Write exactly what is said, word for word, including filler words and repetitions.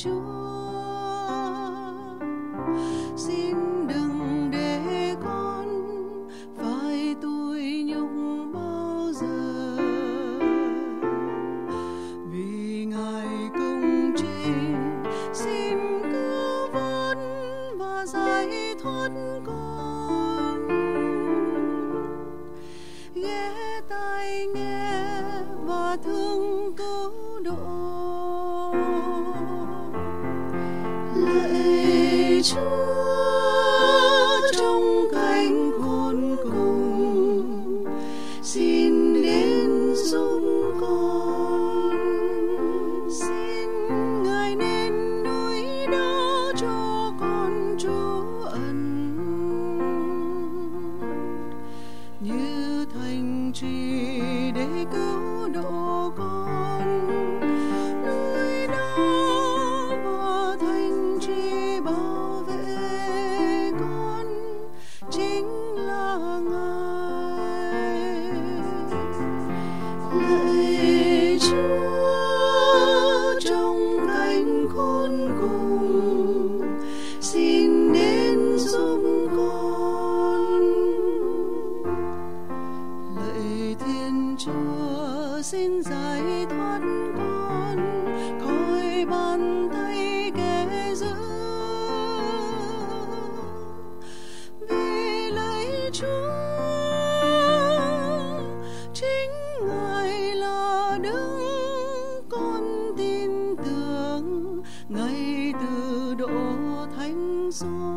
Chúa, xin đừng để con phải tủi nhục bao giờ, vì Ngài công chính xin cứu vớt và giải thoát con. Ghé tai nghe và thương cứu độ. Lạy Chúa trong cánh khốn cùng, xin đến giúp con. Xin Ngài nên núi đó cho con trú ẩn, như thành trì để cứu độ con. Núi đó và thành trì bảo vệ con chính là Ngài. Lạy Chúa trong cánh khốn cùng, xin đến giúp con. Lạy Thiên Chúa xin giải thoát con khỏi bàn tay kẻ dữ, vì lạy Chúa chính Ngài là đấng con tin tưởng ngay từ độ thánh số.